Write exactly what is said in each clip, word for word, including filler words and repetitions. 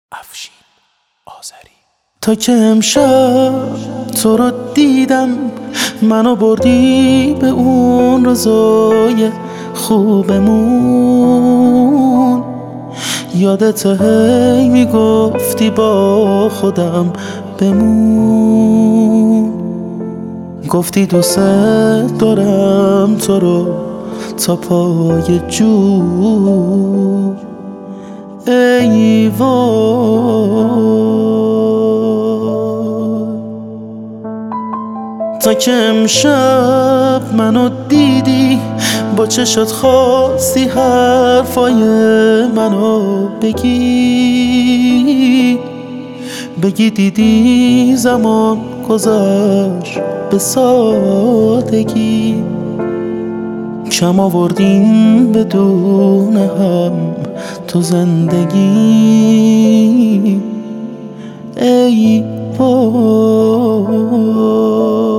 افشین آذری. تا که امشب تو رو دیدم، منو بردی به اون روزای خوبمون. یادت هی میگفتی با خودم بمون، گفتی دوست دارم تو رو تا پای جو. ای وای، تا که امشب منو دیدی، با چشات خواستی حرفای منو بگی بگی دیدی زمان گذشت به سادگی. کم آوردیم بدون هم تو زندگی. ای وای،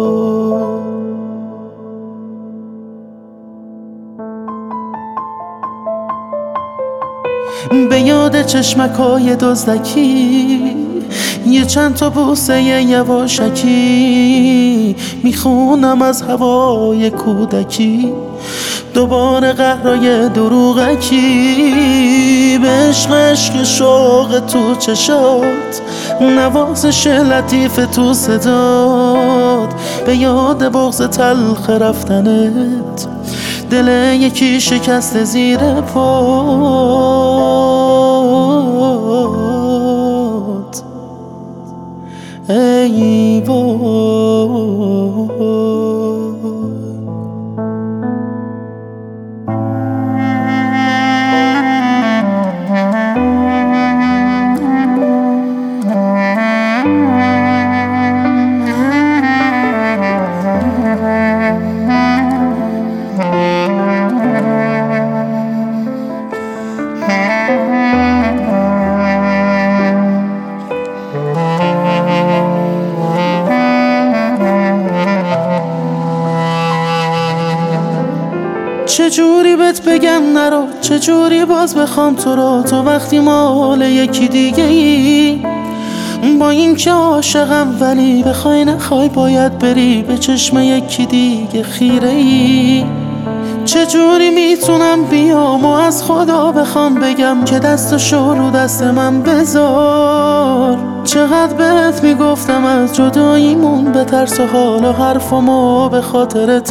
به یاد چشمکای دزدکی، یه چند تا بوسه یواشکی، میخونم از هوای کودکی دوباره قهرای دروغکی. به عشق عشق شوق تو چشات، نوازش لطیف تو صدات، به یاد بغض تلخ رفتنت، دل یکی شکست زیر پات. ای وای، چجوری بهت بگم نرو، چجوری باز بخوام تو رو، تو وقتی مال یکی دیگه ای. با این که عاشقم ولی بخوای نخوای باید بری، به چشم یکی دیگه خیره ای. چجوری میتونم بیام و از خدا بخوام بگم که دستشو رو دست من بذار. چقدر بهت میگفتم از جداییمون بترس و حالا حرفمو به خاطرت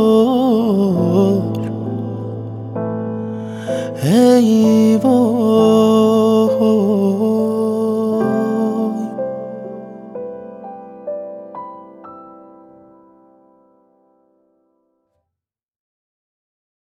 بیار. ای وای.